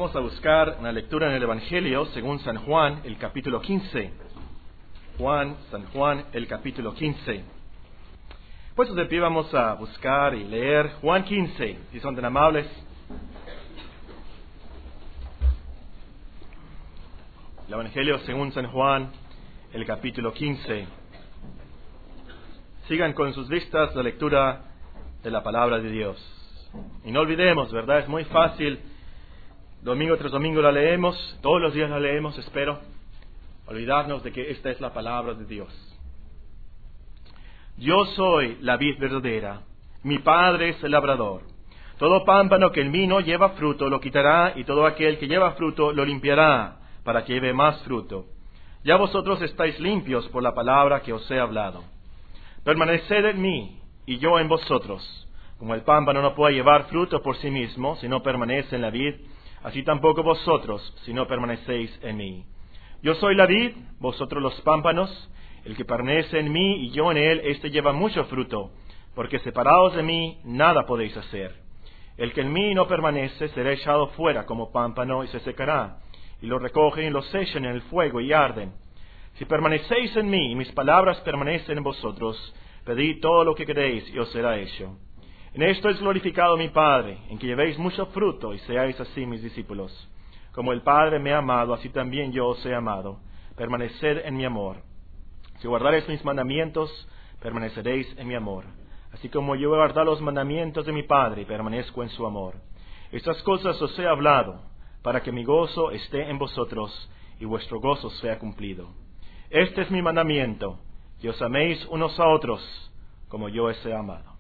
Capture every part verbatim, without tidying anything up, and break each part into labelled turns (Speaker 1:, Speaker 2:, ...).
Speaker 1: Vamos a buscar una lectura en el Evangelio según San Juan, el capítulo quince. Juan, San Juan, el capítulo quince. Pues de pie vamos a buscar y leer Juan quince, si son tan amables. El Evangelio según San Juan, el capítulo quince. Sigan con sus vistas la lectura de la palabra de Dios. Y no olvidemos, ¿verdad? Es muy fácil. Domingo tras domingo la leemos, todos los días la leemos, espero. Olvidarnos de que esta es la palabra de Dios. Yo soy la vid verdadera, mi Padre es el labrador. Todo pámpano que en mí no lleva fruto lo quitará, y todo aquel que lleva fruto lo limpiará, para que lleve más fruto. Ya vosotros estáis limpios por la palabra que os he hablado. Permaneced en mí, y yo en vosotros. Como el pámpano no puede llevar fruto por sí mismo, si no permanece en la vid, así tampoco vosotros, si no permanecéis en mí. Yo soy la vid, vosotros los pámpanos. El que permanece en mí y yo en él, éste lleva mucho fruto, porque separados de mí nada podéis hacer. El que en mí no permanece será echado fuera como pámpano y se secará, y lo recogen y los echan en el fuego y arden. Si permanecéis en mí y mis palabras permanecen en vosotros, pedid todo lo que queréis y os será hecho. En esto es glorificado mi Padre, en que llevéis mucho fruto y seáis así mis discípulos. Como el Padre me ha amado, así también yo os he amado. Permaneced en mi amor. Si guardareis mis mandamientos, permaneceréis en mi amor. Así como yo he guardado los mandamientos de mi Padre y permanezco en su amor. Estas cosas os he hablado, para que mi gozo esté en vosotros y vuestro gozo sea cumplido. Este es mi mandamiento, que os améis unos a otros, como yo os he amado.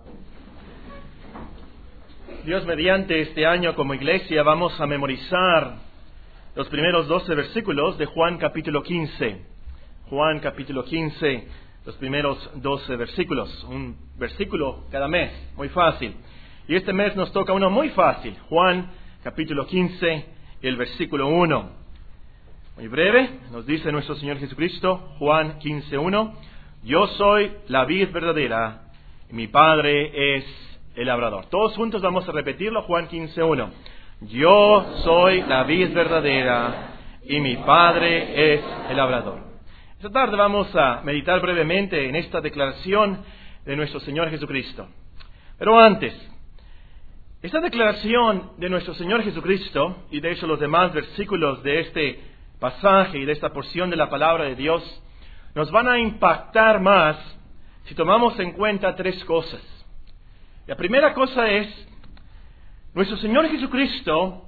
Speaker 1: Dios mediante, este año como iglesia vamos a memorizar los primeros doce versículos de Juan capítulo quince. Juan capítulo quince, los primeros doce versículos. Un versículo cada mes, muy fácil. Y este mes nos toca uno muy fácil. Juan capítulo quince, el versículo uno. Muy breve, nos dice nuestro Señor Jesucristo, Juan quince uno. Yo soy la vid verdadera, y mi Padre es el labrador. Todos juntos vamos a repetirlo, Juan quince uno. Yo soy la vid verdadera, y mi Padre es el labrador. Esta tarde vamos a meditar brevemente en esta declaración de nuestro Señor Jesucristo. Pero antes, esta declaración de nuestro Señor Jesucristo, y de hecho los demás versículos de este pasaje y de esta porción de la palabra de Dios, nos van a impactar más si tomamos en cuenta tres cosas. La primera cosa es, nuestro Señor Jesucristo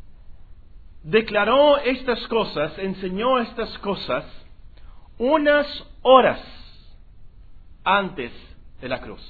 Speaker 1: declaró estas cosas, enseñó estas cosas, unas horas antes de la cruz.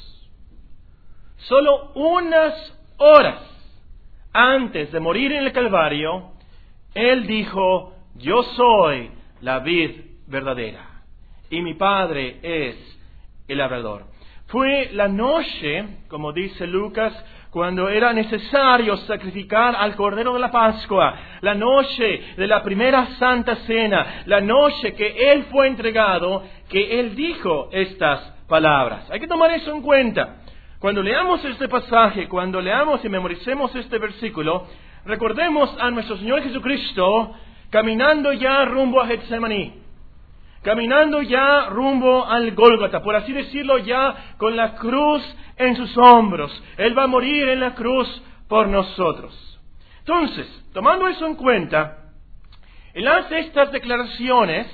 Speaker 1: Solo unas horas antes de morir en el Calvario, Él dijo, yo soy la vid verdadera, y mi Padre es el labrador. Fue la noche, como dice Lucas, cuando era necesario sacrificar al Cordero de la Pascua, la noche de la primera Santa Cena, la noche que Él fue entregado, que Él dijo estas palabras. Hay que tomar eso en cuenta. Cuando leamos este pasaje, cuando leamos y memoricemos este versículo, recordemos a nuestro Señor Jesucristo caminando ya rumbo a Getsemaní. Caminando ya rumbo al Gólgota, por así decirlo, ya con la cruz en sus hombros. Él va a morir en la cruz por nosotros. Entonces, tomando eso en cuenta, Él hace estas declaraciones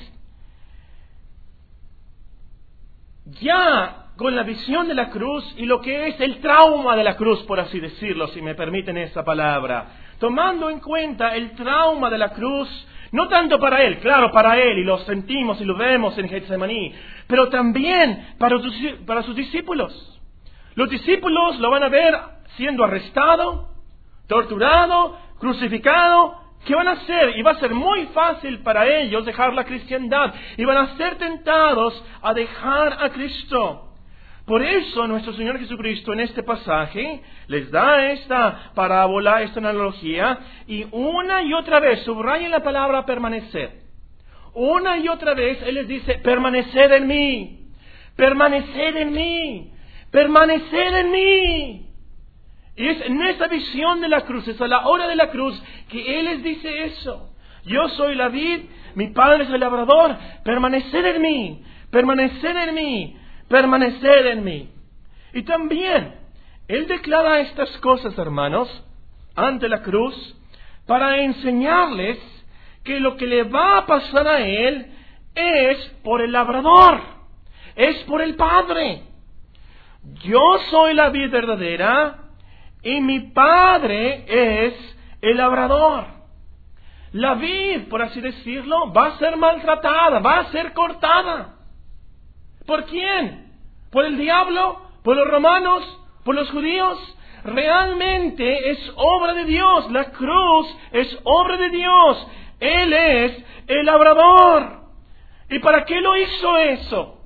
Speaker 1: ya con la visión de la cruz y lo que es el trauma de la cruz, por así decirlo, si me permiten esa palabra. Tomando en cuenta el trauma de la cruz, no tanto para Él, claro, para Él, y lo sentimos y lo vemos en Getsemaní, pero también para sus, para sus discípulos. Los discípulos lo van a ver siendo arrestado, torturado, crucificado. ¿Qué van a hacer? Y va a ser muy fácil para ellos dejar la cristiandad, y van a ser tentados a dejar a Cristo. Por eso nuestro Señor Jesucristo en este pasaje les da esta parábola, esta analogía, y una y otra vez subrayan la palabra permanecer. Una y otra vez Él les dice, permaneced en mí, permaneced en mí, permaneced en mí. Y es en esa visión de la cruz, es a la hora de la cruz, que Él les dice eso. Yo soy la vid, mi Padre es el labrador, permaneced en mí, permaneced en mí, permaneced en mí. Y también, Él declara estas cosas, hermanos, ante la cruz, para enseñarles que lo que le va a pasar a Él es por el labrador, es por el Padre. Yo soy la vid verdadera y mi Padre es el labrador. La vid, por así decirlo, va a ser maltratada, va a ser cortada. ¿Por quién? ¿Por el diablo? ¿Por los romanos? ¿Por los judíos? Realmente es obra de Dios. La cruz es obra de Dios. Él es el labrador. ¿Y para qué lo hizo eso?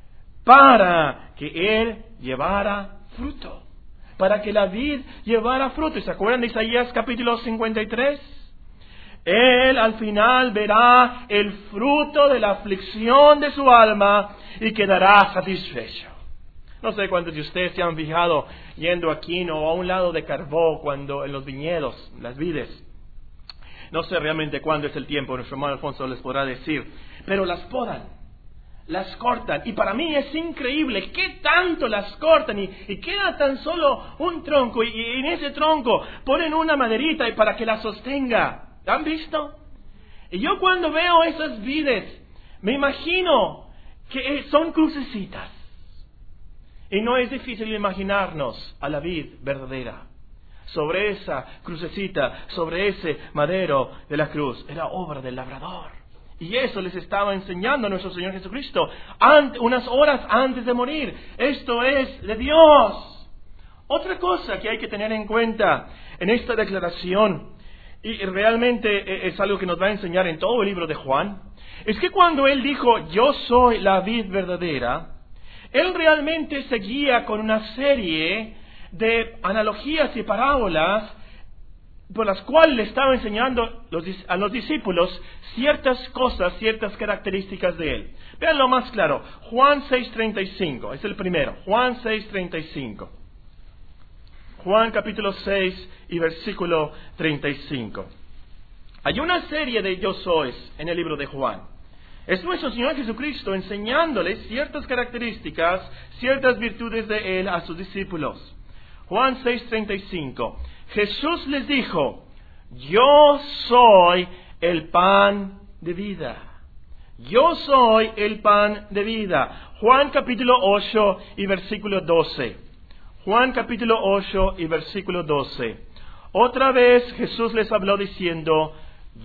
Speaker 1: Para que Él llevara fruto. Para que la vid llevara fruto. ¿Se acuerdan de Isaías capítulo cincuenta y tres? Él al final verá el fruto de la aflicción de su alma y quedará satisfecho. No sé cuántos de ustedes se han fijado yendo aquí o a un lado de Carbó, cuando en los viñedos, las vides. No sé realmente cuándo es el tiempo, nuestro hermano Alfonso les podrá decir, pero las podan, las cortan. Y para mí es increíble qué tanto las cortan y, y queda tan solo un tronco y, y en ese tronco ponen una maderita y para que la sostenga. ¿Han visto? Y yo cuando veo esas vides, me imagino que son crucecitas. Y no es difícil imaginarnos a la vid verdadera. Sobre esa crucecita, sobre ese madero de la cruz, era obra del labrador. Y eso les estaba enseñando a nuestro Señor Jesucristo ante, unas horas antes de morir. Esto es de Dios. Otra cosa que hay que tener en cuenta en esta declaración, y realmente es algo que nos va a enseñar en todo el libro de Juan, es que cuando Él dijo, yo soy la vid verdadera, Él realmente seguía con una serie de analogías y parábolas por las cuales le estaba enseñando los, a los discípulos ciertas cosas, ciertas características de Él. Vean lo más claro, Juan seis treinta y cinco, es el primero, Juan seis treinta y cinco. Juan capítulo seis y versículo treinta y cinco. Hay una serie de yo sois en el libro de Juan. Es nuestro Señor Jesucristo enseñándoles ciertas características, ciertas virtudes de Él a sus discípulos. Juan seis treinta y cinco. Jesús les dijo, yo soy el pan de vida. Yo soy el pan de vida. Juan capítulo ocho y versículo doce. Juan capítulo ocho y versículo doce. Otra vez Jesús les habló diciendo,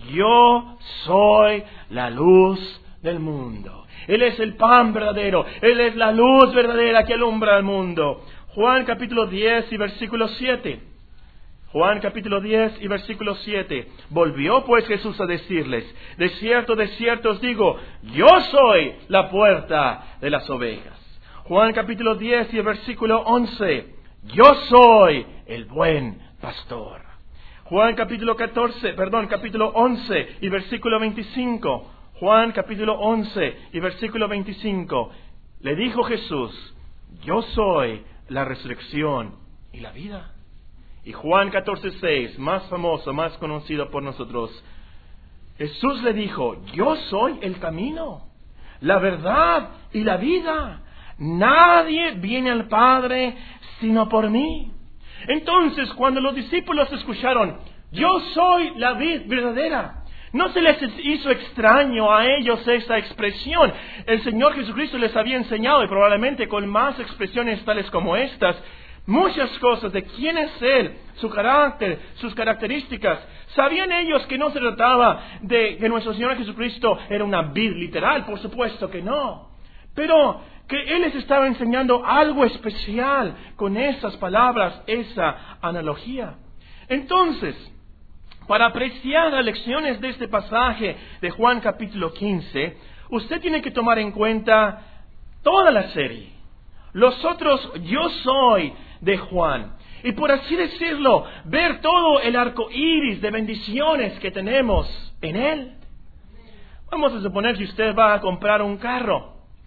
Speaker 1: yo soy la luz del mundo. Él es el pan verdadero. Él es la luz verdadera que alumbra al mundo. Juan capítulo diez y versículo siete. Juan capítulo diez y versículo siete. Volvió pues Jesús a decirles, de cierto, de cierto os digo, yo soy la puerta de las ovejas. Juan capítulo diez y el versículo once. Yo soy el buen pastor. Juan capítulo catorce, perdón, capítulo once y versículo veinticinco. Juan capítulo once y versículo veinticinco. Le dijo Jesús, yo soy la resurrección y la vida. Y Juan catorce seis, más famoso, más conocido por nosotros. Jesús le dijo, yo soy el camino, la verdad y la vida. Nadie viene al Padre sino por mí. Entonces, cuando los discípulos escucharon, yo soy la vid verdadera, no se les hizo extraño a ellos esa expresión. El Señor Jesucristo les había enseñado, y probablemente con más expresiones tales como estas, muchas cosas de quién es Él, su carácter, sus características. ¿Sabían ellos que no se trataba de que nuestro Señor Jesucristo era una vid literal? Por supuesto que no. Pero que Él les estaba enseñando algo especial con esas palabras, esa analogía. Entonces, para apreciar las lecciones de este pasaje de Juan capítulo quince, usted tiene que tomar en cuenta toda la serie. Los otros yo soy de Juan. Y por así decirlo, ver todo el arco iris de bendiciones que tenemos en Él. Vamos a suponer que usted va a comprar un carro.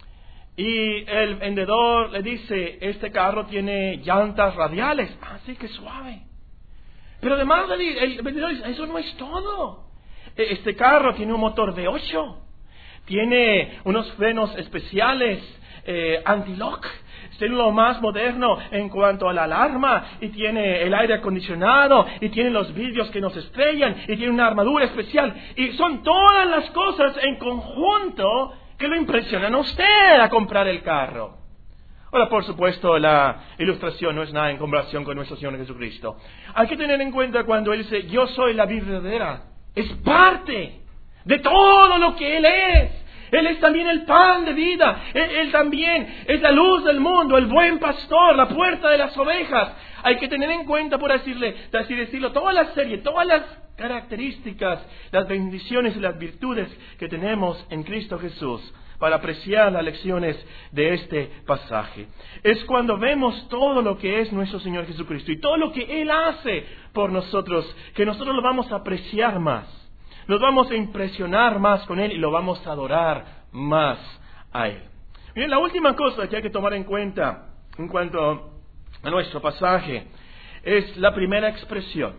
Speaker 1: Y el vendedor le dice, este carro tiene llantas radiales. Así que suave. Pero además el vendedor dice, eso no es todo. Este carro tiene un motor V ocho. Tiene unos frenos especiales eh, anti-lock. Tiene lo más moderno en cuanto a la alarma. Y tiene el aire acondicionado. Y tiene los vidrios que nos estrellan. Y tiene una armadura especial. Y son todas las cosas en conjunto que lo impresionan a usted a comprar el carro. Ahora, por supuesto, la ilustración no es nada en comparación con nuestro Señor Jesucristo. Hay que tener en cuenta cuando Él dice, yo soy la vid verdadera. Es parte de todo lo que Él es. Él es también el pan de vida. Él, Él también es la luz del mundo, el buen pastor, la puerta de las ovejas. Hay que tener en cuenta, por decirle, así decirlo, toda la serie, todas las características, las bendiciones y las virtudes que tenemos en Cristo Jesús para apreciar las lecciones de este pasaje. Es cuando vemos todo lo que es nuestro Señor Jesucristo y todo lo que Él hace por nosotros, que nosotros lo vamos a apreciar más. Nos vamos a impresionar más con Él y lo vamos a adorar más a Él. Bien, la última cosa que hay que tomar en cuenta en cuanto a nuestro pasaje es la primera expresión.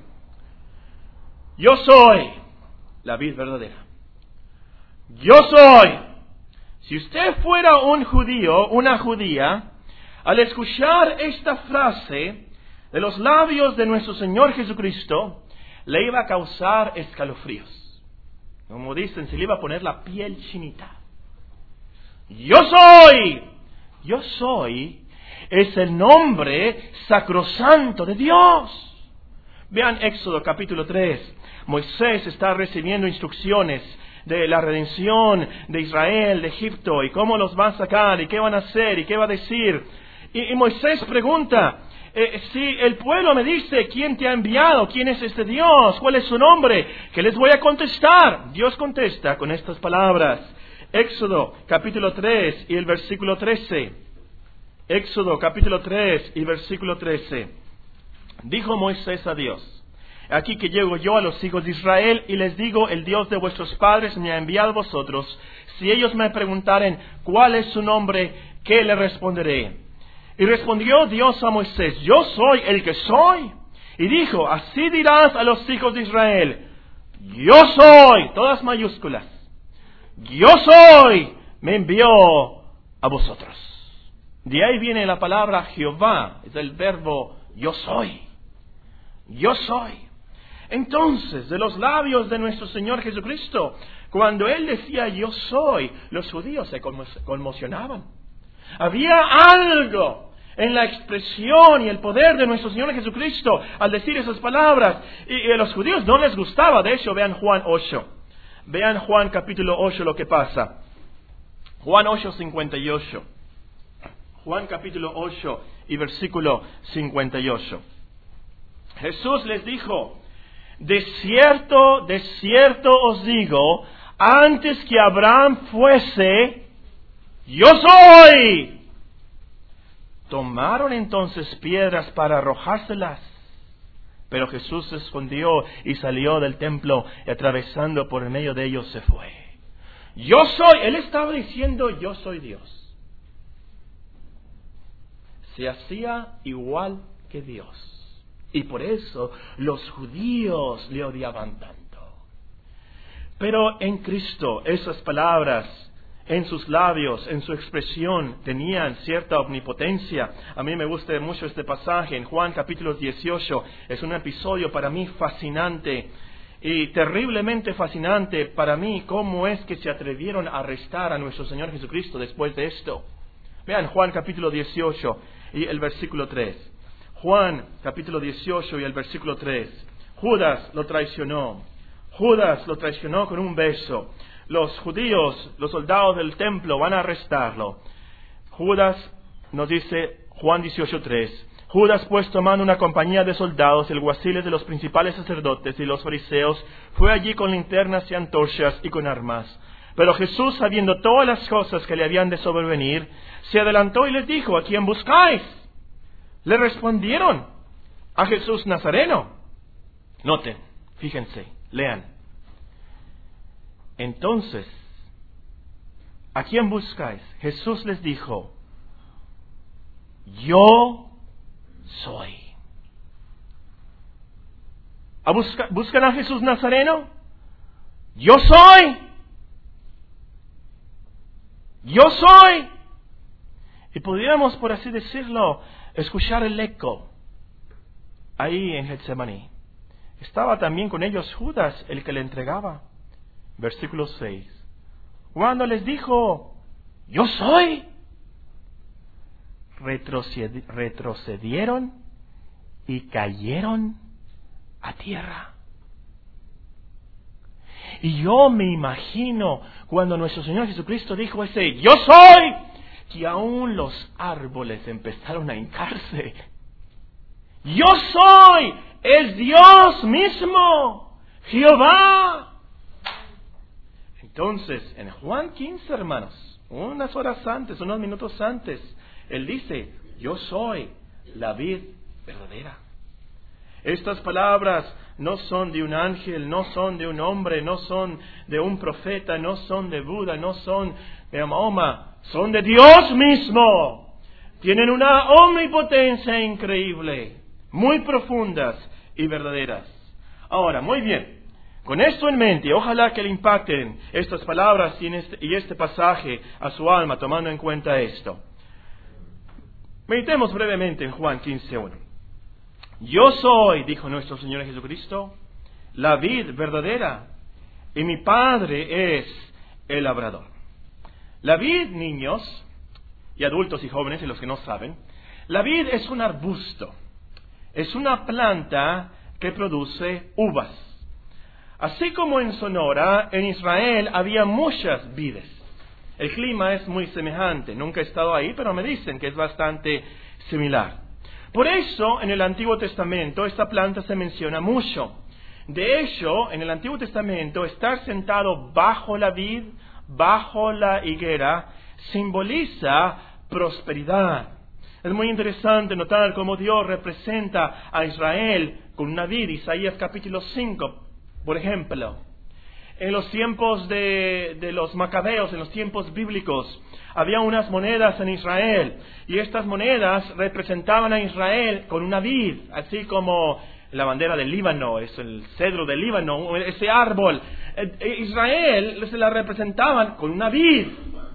Speaker 1: Yo soy la vid verdadera. Yo soy. Si usted fuera un judío, una judía, al escuchar esta frase de los labios de nuestro Señor Jesucristo, le iba a causar escalofríos. Como dicen, se le iba a poner la piel chinita. Yo soy. Yo soy es el nombre sacrosanto de Dios. Vean Éxodo capítulo tres. Moisés está recibiendo instrucciones de la redención de Israel, de Egipto, y cómo los va a sacar, y qué van a hacer, y qué va a decir. Y, y Moisés pregunta, eh, si el pueblo me dice, ¿quién te ha enviado? ¿Quién es este Dios? ¿Cuál es su nombre? ¿Qué les voy a contestar? Dios contesta con estas palabras. Éxodo capítulo tres y el versículo trece. Éxodo capítulo tres y versículo trece. Dijo Moisés a Dios, aquí que llego yo a los hijos de Israel y les digo, el Dios de vuestros padres me ha enviado a vosotros. Si ellos me preguntaren, ¿cuál es su nombre? ¿Qué le responderé? Y respondió Dios a Moisés, yo soy el que soy. Y dijo, así dirás a los hijos de Israel, yo soy, todas mayúsculas, yo soy, me envió a vosotros. De ahí viene la palabra Jehová, es el verbo yo soy. Yo soy. Entonces, de los labios de nuestro Señor Jesucristo, cuando Él decía yo soy, los judíos se conmocionaban. Había algo en la expresión y el poder de nuestro Señor Jesucristo al decir esas palabras. Y, y a los judíos no les gustaba. De hecho, vean Juan ocho. Vean Juan capítulo ocho lo que pasa. Juan ocho, cincuenta y ocho. Juan capítulo ocho y versículo cincuenta y ocho. Jesús les dijo, de cierto, de cierto os digo, antes que Abraham fuese, yo soy. Tomaron entonces piedras para arrojárselas, pero Jesús se escondió y salió del templo y atravesando por el medio de ellos se fue. Yo soy, Él estaba diciendo yo soy Dios. Se hacía igual que Dios. Y por eso los judíos le odiaban tanto. Pero en Cristo esas palabras en sus labios, en su expresión, tenían cierta omnipotencia. A mí me gusta mucho este pasaje en Juan capítulo dieciocho. Es un episodio para mí fascinante y terriblemente fascinante para mí. ¿Cómo es que se atrevieron a arrestar a nuestro Señor Jesucristo después de esto? Vean Juan capítulo dieciocho y el versículo tres. Juan capítulo dieciocho y el versículo tres. Judas lo traicionó. Judas lo traicionó con un beso. Los judíos, los soldados del templo van a arrestarlo. Judas, nos dice Juan dieciocho tres. Judas, pues, tomando una compañía de soldados, el alguaciles de los principales sacerdotes y los fariseos, fue allí con linternas y antorchas y con armas. Pero Jesús, sabiendo todas las cosas que le habían de sobrevenir, se adelantó y les dijo, ¿a quién buscáis? Le respondieron, a Jesús Nazareno. Noten, fíjense, lean. Entonces, ¿a quién buscáis? Jesús les dijo, yo soy. ¿A busca, ¿Buscan a Jesús Nazareno? Yo soy. Yo soy. Y pudiéramos, por así decirlo, escuchar el eco ahí en Getsemaní. Estaba también con ellos Judas, el que le entregaba. Versículo seis. Cuando les dijo, yo soy, retrocedi- retrocedieron y cayeron a tierra. Y yo me imagino cuando nuestro Señor Jesucristo dijo ese yo soy, que aún los árboles empezaron a hincarse. Yo soy, es Dios mismo, Jehová. Entonces, en Juan quince, hermanos, unas horas antes, unos minutos antes, Él dice, yo soy la vid verdadera. Estas palabras no son de un ángel, no son de un hombre, no son de un profeta, no son de Buda, no son de Mahoma, son de Dios mismo. Tienen una omnipotencia increíble, muy profundas y verdaderas. Ahora, muy bien, con esto en mente, ojalá que le impacten estas palabras y este, y este pasaje a su alma, tomando en cuenta esto. Meditemos brevemente en Juan quince uno. Yo soy, dijo nuestro Señor Jesucristo, la vid verdadera, y mi Padre es el labrador. La vid, niños, y adultos y jóvenes, y los que no saben, la vid es un arbusto, es una planta que produce uvas. Así como en Sonora, en Israel había muchas vides. El clima es muy semejante, nunca he estado ahí, pero me dicen que es bastante similar. Por eso, en el Antiguo Testamento, esta planta se menciona mucho. De hecho, en el Antiguo Testamento, estar sentado bajo la vid, bajo la higuera, simboliza prosperidad. Es muy interesante notar cómo Dios representa a Israel con una vid. Isaías capítulo cinco, por ejemplo. En los tiempos de, de los macabeos, en los tiempos bíblicos, había unas monedas en Israel, y estas monedas representaban a Israel con una vid, así como la bandera del Líbano, es el cedro del Líbano, ese árbol. Israel se la representaban con una vid,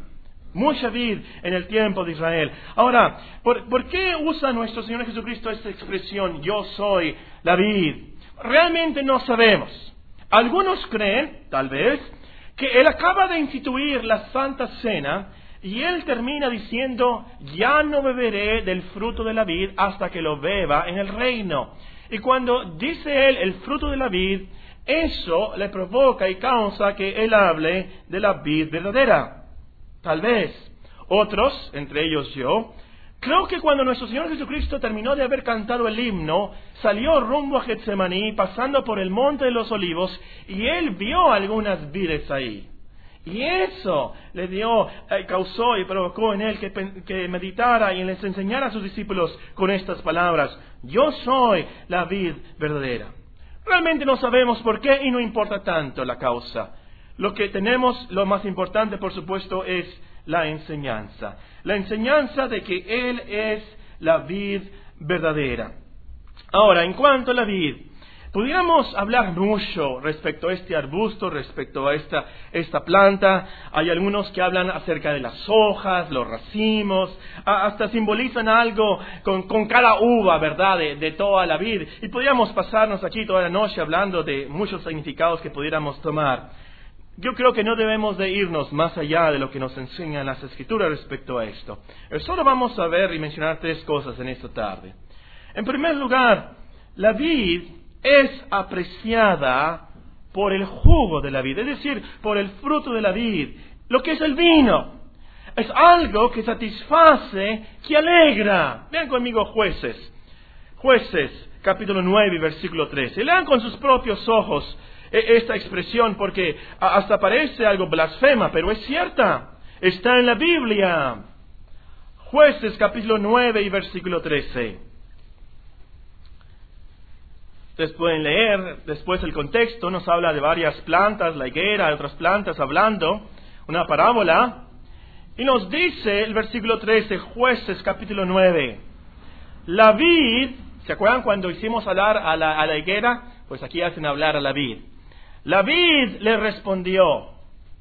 Speaker 1: mucha vid en el tiempo de Israel. Ahora, ¿por, ¿por qué usa nuestro Señor Jesucristo esta expresión, yo soy la vid? Realmente no sabemos. Algunos creen, tal vez, que Él acaba de instituir la Santa Cena y Él termina diciendo, ya no beberé del fruto de la vid hasta que lo beba en el reino. Y cuando dice Él el fruto de la vid, eso le provoca y causa que Él hable de la vid verdadera. Tal vez. Otros, entre ellos yo, creo que cuando nuestro Señor Jesucristo terminó de haber cantado el himno, salió rumbo a Getsemaní, pasando por el Monte de los Olivos, y Él vio algunas vides ahí. Y eso le dio, eh, causó y provocó en Él que, que meditara y les enseñara a sus discípulos con estas palabras, yo soy la vid verdadera. Realmente no sabemos por qué y no importa tanto la causa. Lo que tenemos, lo más importante por supuesto, es la enseñanza. La enseñanza de que Él es la vid verdadera. Ahora, en cuanto a la vid, pudiéramos hablar mucho respecto a este arbusto, respecto a esta, esta planta. Hay algunos que hablan acerca de las hojas, los racimos, hasta simbolizan algo con, con cada uva, ¿verdad?, de, de toda la vid. Y podríamos pasarnos aquí toda la noche hablando de muchos significados que pudiéramos tomar. Yo creo que no debemos de irnos más allá de lo que nos enseñan las Escrituras respecto a esto. Solo vamos a ver y mencionar tres cosas en esta tarde. En primer lugar, la vid es apreciada por el jugo de la vid, es decir, por el fruto de la vid, lo que es el vino. Es algo que satisface, que alegra. Vean conmigo Jueces. Jueces, capítulo nueve, versículo trece. Lean con sus propios ojos esta expresión, porque hasta parece algo blasfema, pero es cierta. Está en la Biblia. Jueces capítulo nueve y versículo trece. Ustedes pueden leer después el contexto. Nos habla de varias plantas, la higuera, otras plantas, hablando una parábola. Y nos dice el versículo trece, Jueces capítulo nueve. La vid, ¿se acuerdan cuando hicimos hablar a la, a la higuera? Pues aquí hacen hablar a la vid. La vid le respondió: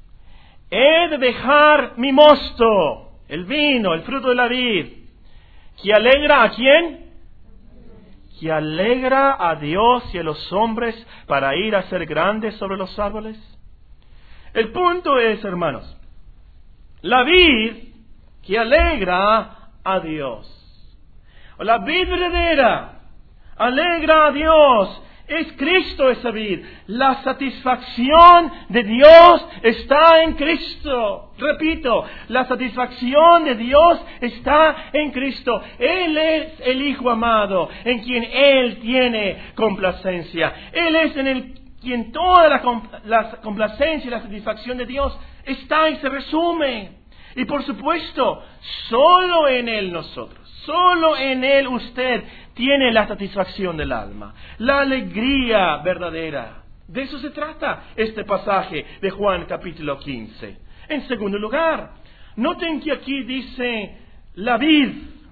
Speaker 1: he de dejar mi mosto, el vino, el fruto de la vid, que alegra a quién? Que alegra a Dios y a los hombres para ir a ser grandes sobre los árboles. El punto es, hermanos, la vid que alegra a Dios. La vid verdadera alegra a Dios. Es Cristo esa vid. La satisfacción de Dios está en Cristo. Repito, la satisfacción de Dios está en Cristo. Él es el Hijo amado, en quien Él tiene complacencia. Él es en el quien toda la, la complacencia y la satisfacción de Dios está y se resume. Y por supuesto, solo en Él nosotros, solo en Él usted tiene la satisfacción del alma, la alegría verdadera. De eso se trata este pasaje de Juan capítulo quince. En segundo lugar, noten que aquí dice la vid.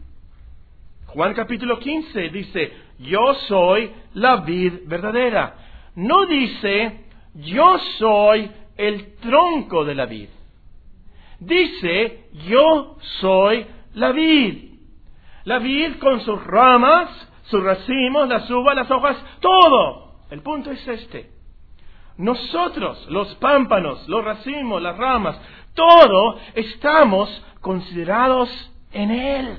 Speaker 1: Juan capítulo quince dice: yo soy la vid verdadera. No dice: yo soy el tronco de la vid. Dice: yo soy la vid. La vid con sus ramas, sus racimos, las uvas, las hojas, todo. El punto es este. Nosotros, los pámpanos, los racimos, las ramas, todo estamos considerados en Él.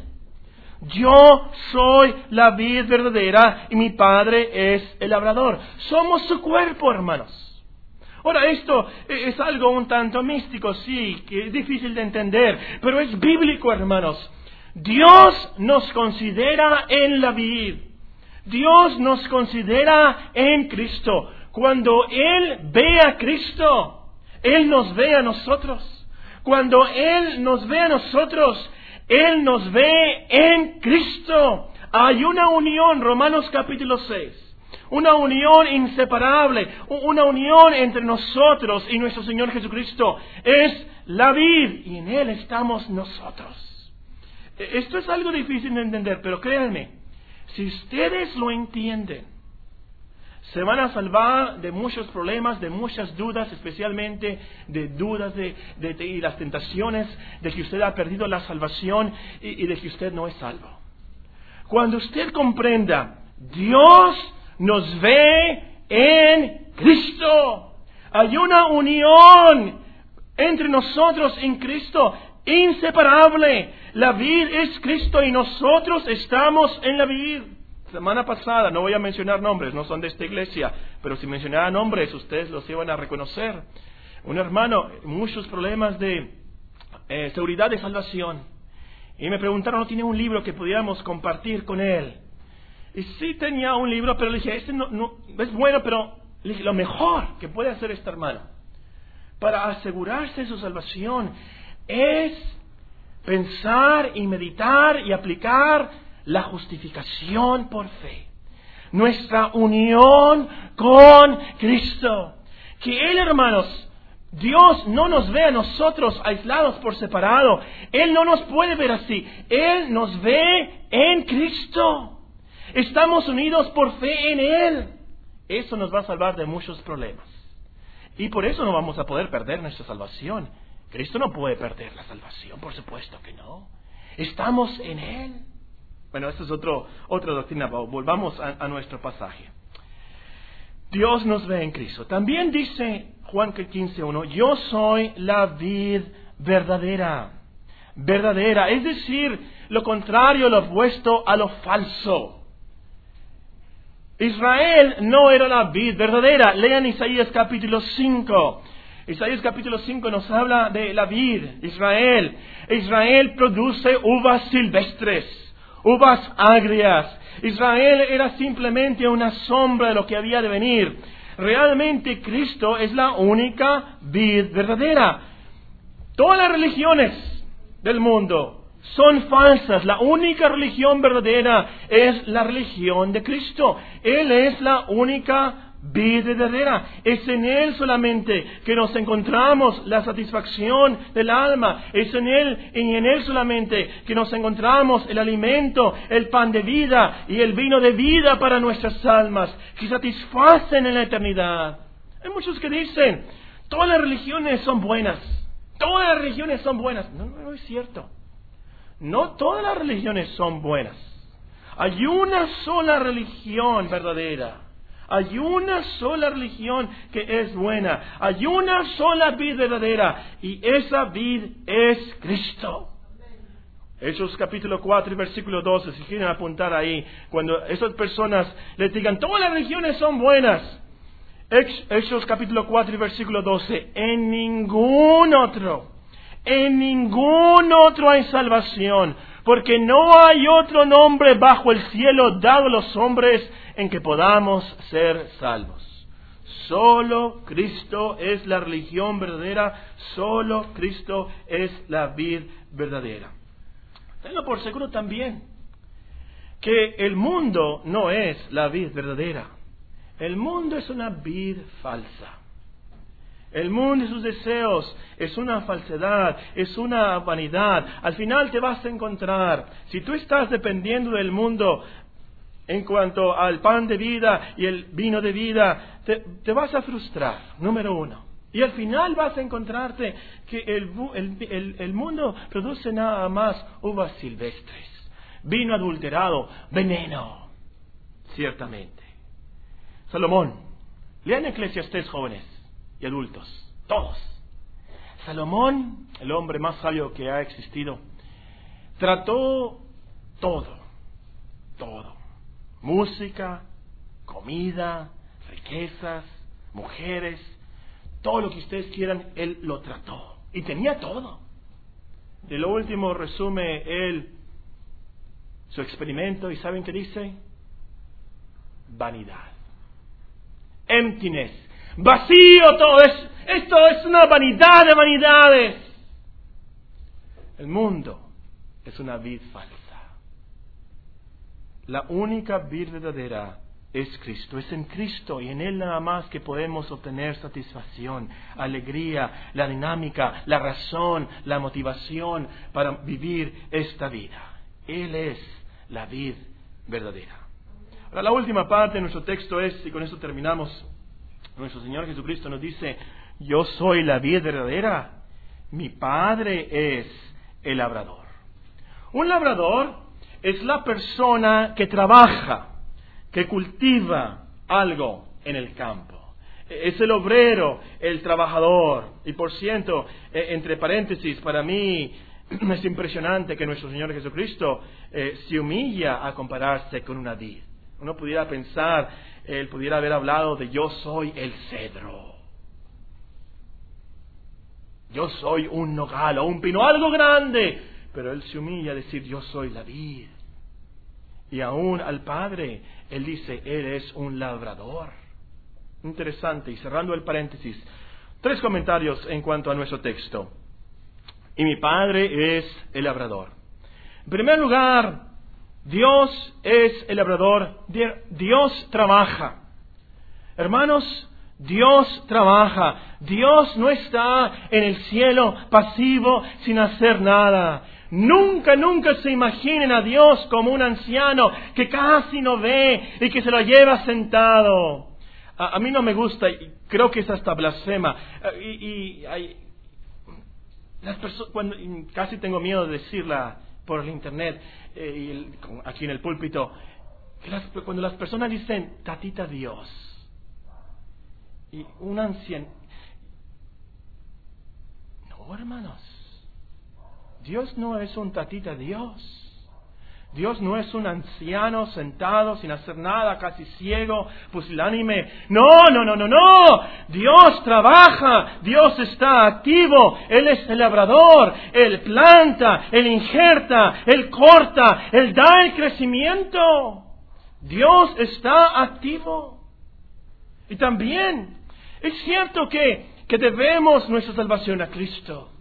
Speaker 1: Yo soy la vid verdadera y mi Padre es el labrador. Somos su cuerpo, hermanos. Ahora, esto es algo un tanto místico, sí, que es difícil de entender, pero es bíblico, hermanos. Dios nos considera en la vid. Dios nos considera en Cristo. Cuando Él ve a Cristo, Él nos ve a nosotros. Cuando Él nos ve a nosotros, Él nos ve en Cristo. Hay una unión, Romanos capítulo seis. Una unión inseparable, una unión entre nosotros y nuestro Señor Jesucristo. Es la vid y en Él estamos nosotros. Esto es algo difícil de entender, pero créanme, si ustedes lo entienden, se van a salvar de muchos problemas, de muchas dudas, especialmente de dudas de, de, de y las tentaciones de que usted ha perdido la salvación y, y de que usted no es salvo. Cuando usted comprenda, Dios nos ve en Cristo. Hay una unión entre nosotros en Cristo, inseparable. La vid es Cristo y nosotros estamos en la vid. Semana pasada, no voy a mencionar nombres, no son de esta iglesia, pero si mencionara nombres, ustedes los iban a reconocer. Un hermano, muchos problemas de eh, seguridad de salvación. Y me preguntaron, ¿no tiene un libro que pudiéramos compartir con él? Y sí tenía un libro, pero le dije, este no, no es bueno, pero le dije, lo mejor que puede hacer este hermano para asegurarse de su salvación es pensar y meditar y aplicar la justificación por fe. Nuestra unión con Cristo. Que Él, hermanos, Dios no nos ve a nosotros aislados por separado. Él no nos puede ver así. Él nos ve en Cristo. Estamos unidos por fe en Él. Eso nos va a salvar de muchos problemas. Y por eso no vamos a poder perder nuestra salvación. Cristo no puede perder la salvación, por supuesto que no. Estamos en Él. Bueno, esta es otro, otra doctrina. Volvamos a, a nuestro pasaje. Dios nos ve en Cristo. También dice Juan quince uno, yo soy la vid verdadera. Verdadera, es decir, lo contrario, lo opuesto a lo falso. Israel no era la vid verdadera. Lean Isaías capítulo cinco. Isaías capítulo cinco nos habla de la vid, Israel. Israel produce uvas silvestres, uvas agrias. Israel era simplemente una sombra de lo que había de venir. Realmente Cristo es la única vid verdadera. Todas las religiones del mundo son falsas. La única religión verdadera es la religión de Cristo. Él es la única vid verdadera. Es en Él solamente que nos encontramos la satisfacción del alma. Es en Él y en Él solamente que nos encontramos el alimento, el pan de vida y el vino de vida para nuestras almas, que satisfacen en la eternidad. Hay muchos que dicen, todas las religiones son buenas. Todas las religiones son buenas. No, no, no es cierto. No todas las religiones son buenas. Hay una sola religión verdadera. Hay una sola religión que es buena. Hay una sola vid verdadera. Y esa vid es Cristo. Hechos capítulo cuatro y versículo doce, si quieren apuntar ahí. Cuando esas personas les digan, todas las religiones son buenas. Hechos capítulo cuatro y versículo doce. En ningún otro, en ningún otro hay salvación. Porque no hay otro nombre bajo el cielo dado a los hombres en que podamos ser salvos. Solo Cristo es la religión verdadera. Solo Cristo es la vid verdadera. Tenlo por seguro también que el mundo no es la vid verdadera. El mundo es una vid falsa. El mundo y sus deseos es una falsedad, es una vanidad. Al final te vas a encontrar, si tú estás dependiendo del mundo en cuanto al pan de vida y el vino de vida, te, te vas a frustrar, número uno. Y al final vas a encontrarte que el, el, el, el mundo produce nada más uvas silvestres, vino adulterado, veneno, ciertamente. Salomón, lean Eclesiastés, jóvenes y adultos, todos. Salomón, el hombre más sabio que ha existido, trató todo, todo. Música, comida, riquezas, mujeres, todo lo que ustedes quieran, él lo trató. Y tenía todo. De lo último resume él su experimento y ¿saben qué dice? Vanidad. Emptiness. Vacío todo. Es, esto es una vanidad de vanidades. El mundo es una vid falsa. La única vid verdadera es Cristo. Es en Cristo y en Él nada más que podemos obtener satisfacción, alegría, la dinámica, la razón, la motivación para vivir esta vida. Él es la vid verdadera. Ahora, la última parte de nuestro texto es, y con esto terminamos, nuestro Señor Jesucristo nos dice, yo soy la vid verdadera, mi Padre es el labrador. Un labrador es la persona que trabaja, que cultiva algo en el campo. Es el obrero, el trabajador. Y por cierto, entre paréntesis, para mí es impresionante que nuestro Señor Jesucristo eh, se humilla a compararse con una vid. Uno pudiera pensar, Él pudiera haber hablado de yo soy el cedro. Yo soy un nogal o un pino, algo grande. Pero Él se humilla a decir yo soy la vid. Y aún al Padre, Él dice, Él es un labrador. Interesante. Y cerrando el paréntesis, tres comentarios en cuanto a nuestro texto. Y mi Padre es el labrador. En primer lugar, Dios es el labrador. Dios trabaja. Hermanos, Dios trabaja. Dios no está en el cielo pasivo sin hacer nada. Nunca, nunca se imaginen a Dios como un anciano que casi no ve y que se lo lleva sentado. A, a mí no me gusta, y creo que es hasta blasfema. Y, y hay, las perso- cuando, y casi tengo miedo de decirla por el internet, eh, y el, aquí en el púlpito, que las, cuando las personas dicen, tatita Dios, y un anciano, no, hermanos. Dios no es un tatita Dios. Dios no es un anciano sentado sin hacer nada, casi ciego, pusilánime. No, no, no, no, no. Dios trabaja. Dios está activo. Él es el labrador. Él planta, Él injerta, Él corta, Él da el crecimiento. Dios está activo. Y también es cierto que, que debemos nuestra salvación a Cristo.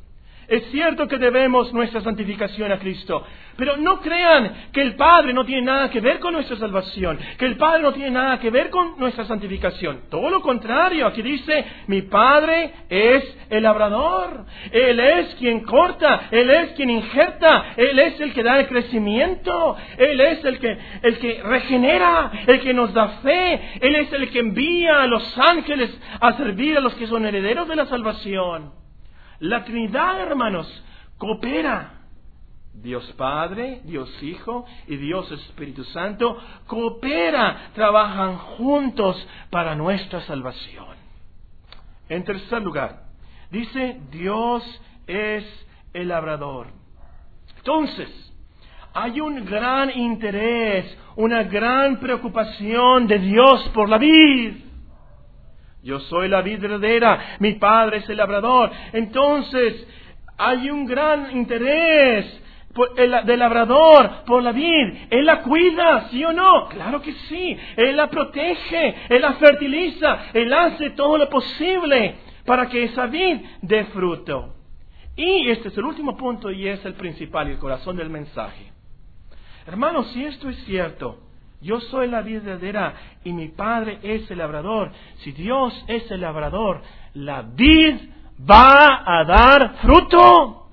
Speaker 1: Es cierto que debemos nuestra santificación a Cristo, pero no crean que el Padre no tiene nada que ver con nuestra salvación, que el Padre no tiene nada que ver con nuestra santificación. Todo lo contrario, aquí dice, mi Padre es el labrador. Él es quien corta, Él es quien injerta, Él es el que da el crecimiento, Él es el que, el que regenera, el que nos da fe, Él es el que envía a los ángeles a servir a los que son herederos de la salvación. La Trinidad, hermanos, coopera. Dios Padre, Dios Hijo y Dios Espíritu Santo coopera, trabajan juntos para nuestra salvación. En tercer lugar, dice, Dios es el labrador. Entonces, hay un gran interés, una gran preocupación de Dios por la vid. Yo soy la vid verdadera, mi Padre es el labrador. Entonces, hay un gran interés por el, del labrador por la vid. Él la cuida, ¿sí o no? Claro que sí. Él la protege, Él la fertiliza, Él hace todo lo posible para que esa vid dé fruto. Y este es el último punto y es el principal y el corazón del mensaje. Hermanos, si esto es cierto, yo soy la vid verdadera y mi Padre es el labrador. Si Dios es el labrador, la vid va a dar fruto.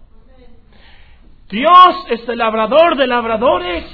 Speaker 1: Dios es el labrador de labradores.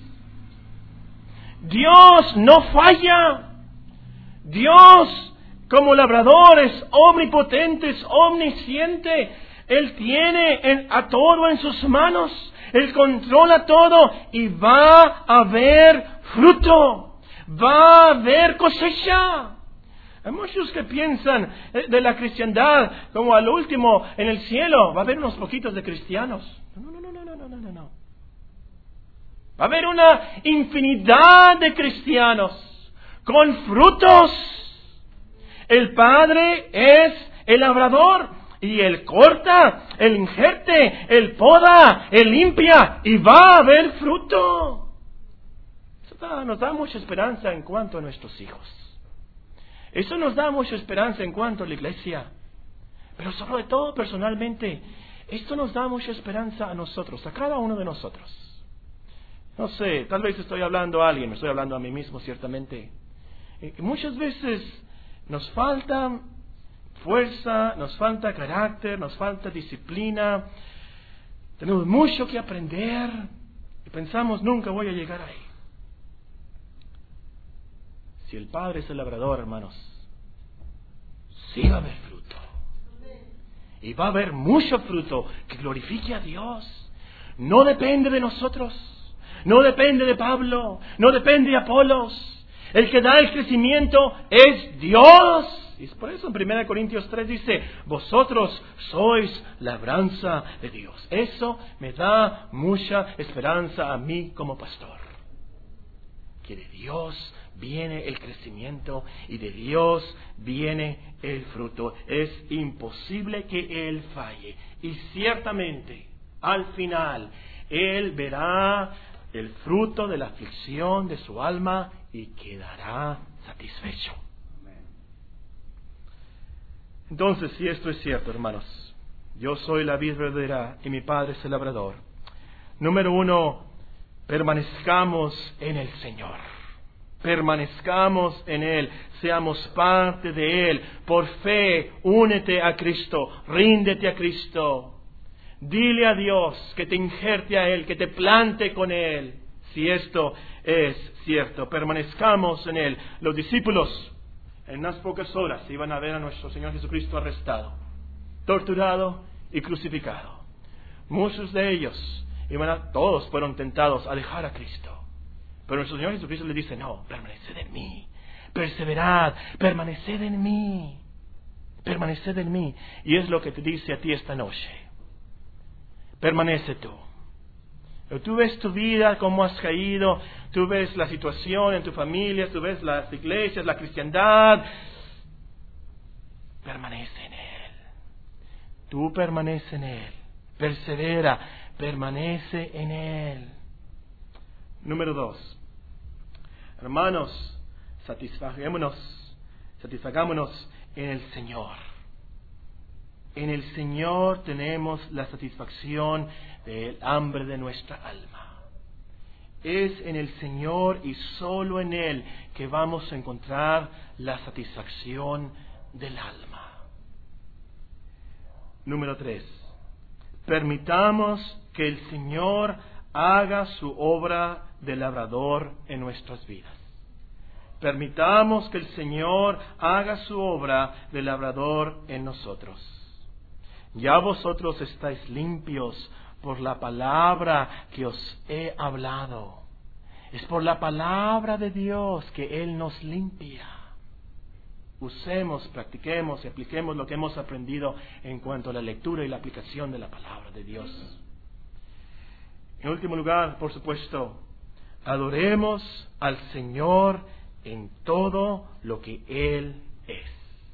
Speaker 1: Dios no falla. Dios, como labrador, es omnipotente, es omnisciente. Él tiene en, a todo en sus manos. Él controla todo y va a haber fruto. Va a haber cosecha. Hay muchos que piensan de la cristiandad como al último en el cielo va a haber unos poquitos de cristianos. No, no, no, no, no, no, no, no. Va a haber una infinidad de cristianos con frutos. El Padre es el labrador. Y Él corta, Él injerte, Él poda, Él limpia y va a haber fruto. Eso da, nos da mucha esperanza en cuanto a nuestros hijos. Eso nos da mucha esperanza en cuanto a la iglesia. Pero sobre todo personalmente, esto nos da mucha esperanza a nosotros, a cada uno de nosotros. No sé, tal vez estoy hablando a alguien, me estoy hablando a mí mismo ciertamente. Y muchas veces nos falta fuerza, nos falta carácter, nos falta disciplina. Tenemos mucho que aprender y pensamos, nunca voy a llegar ahí. Si el Padre es el labrador, hermanos, sí va a haber fruto. Y va a haber mucho fruto que glorifique a Dios. No depende de nosotros, no depende de Pablo, no depende de Apolos. El que da el crecimiento es Dios. Y por eso en primera Corintios tres dice, vosotros sois labranza de Dios. Eso me da mucha esperanza a mí como pastor. Que de Dios viene el crecimiento y de Dios viene el fruto. Es imposible que Él falle. Y ciertamente, al final, Él verá el fruto de la aflicción de su alma y quedará satisfecho. Entonces, si esto es cierto, hermanos, yo soy la vid verdadera y mi Padre es el labrador. Número uno, permanezcamos en el Señor. Permanezcamos en Él, seamos parte de Él. Por fe, únete a Cristo, ríndete a Cristo. Dile a Dios que te injerte a Él, que te plante con Él. Si esto es cierto, permanezcamos en Él. Los discípulos, en unas pocas horas, iban a ver a nuestro Señor Jesucristo arrestado, torturado y crucificado. Muchos de ellos, iban a, todos fueron tentados a dejar a Cristo. Pero nuestro Señor Jesucristo les dice, no, permaneced en mí, perseverad, permaneced en mí, permaneced en mí. Y es lo que te dice a ti esta noche. Permanece tú. Tú ves tu vida, cómo has caído, tú ves la situación en tu familia, tú ves las iglesias, la cristiandad. Permanece en Él. Tú permanece en Él. Persevera, permanece en Él. Número dos. Hermanos, satisfagámonos, satisfagámonos en el Señor. En el Señor tenemos la satisfacción del hambre de nuestra alma. Es en el Señor y solo en Él que vamos a encontrar la satisfacción del alma. Número tres. Permitamos que el Señor haga su obra de labrador en nuestras vidas. Permitamos que el Señor haga su obra de labrador en nosotros. Ya vosotros estáis limpios por la palabra que os he hablado. Es por la palabra de Dios que Él nos limpia. Usemos, practiquemos y apliquemos lo que hemos aprendido en cuanto a la lectura y la aplicación de la palabra de Dios. En último lugar, por supuesto, adoremos al Señor en todo lo que Él es.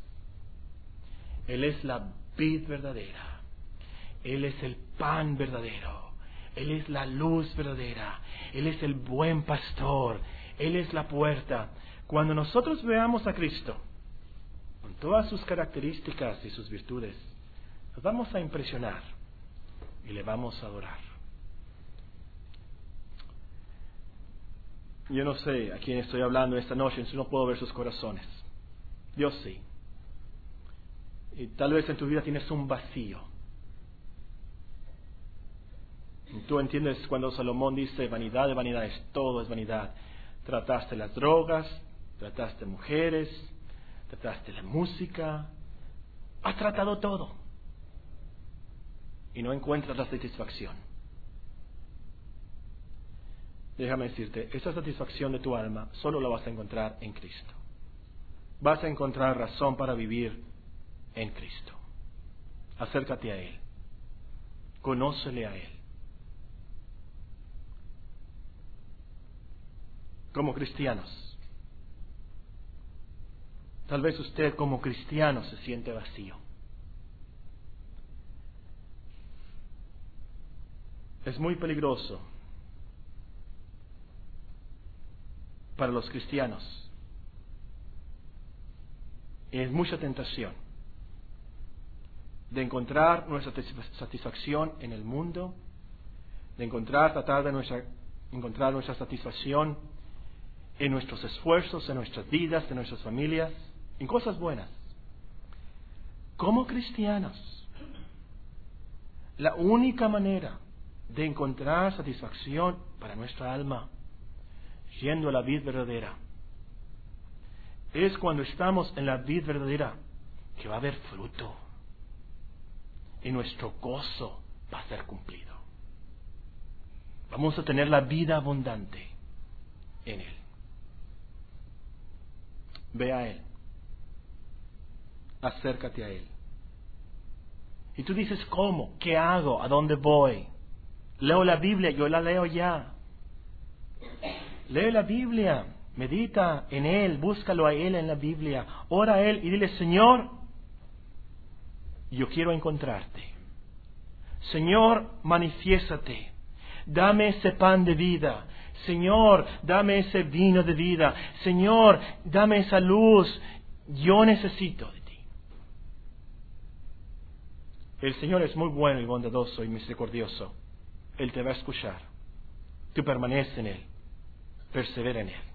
Speaker 1: Él es la vid verdadera. Él es el pan verdadero. Él es la luz verdadera. Él es el buen pastor. Él es la puerta. Cuando nosotros veamos a Cristo, con todas sus características y sus virtudes, nos vamos a impresionar y le vamos a adorar. Yo no sé a quién estoy hablando esta noche, si no puedo ver sus corazones. Yo sí. Y tal vez en tu vida tienes un vacío. Y tú entiendes cuando Salomón dice vanidad de vanidades, todo es vanidad. Trataste las drogas, trataste mujeres, trataste la música, has tratado todo y no encuentras la satisfacción. Déjame decirte, esa satisfacción de tu alma solo la vas a encontrar en Cristo. Vas a encontrar razón para vivir en Cristo. Acércate a Él. Conócele a Él. Como cristianos, tal vez usted como cristiano se siente vacío. Es muy peligroso para los cristianos. Es mucha tentación de encontrar nuestra satisfacción en el mundo, de encontrar, tratar de nuestra, encontrar nuestra satisfacción en nuestros esfuerzos, en nuestras vidas, en nuestras familias, en cosas buenas. Como cristianos, la única manera de encontrar satisfacción para nuestra alma, yendo a la vid verdadera, es cuando estamos en la vid verdadera que va a haber fruto y nuestro gozo va a ser cumplido. Vamos a tener la vida abundante en Él. Ve a Él. Acércate a Él. Y tú dices, ¿cómo? ¿Qué hago? ¿A dónde voy? Leo la Biblia, yo la leo ya. Lee la Biblia, medita en Él, búscalo a Él en la Biblia, ora a Él y dile, Señor, yo quiero encontrarte. Señor, manifiéstate. Dame ese pan de vida. Señor, dame ese vino de vida. Señor, dame esa luz. Yo necesito de ti. El Señor es muy bueno y bondadoso y misericordioso. Él te va a escuchar. Tú permanece en Él. Persevera en Él.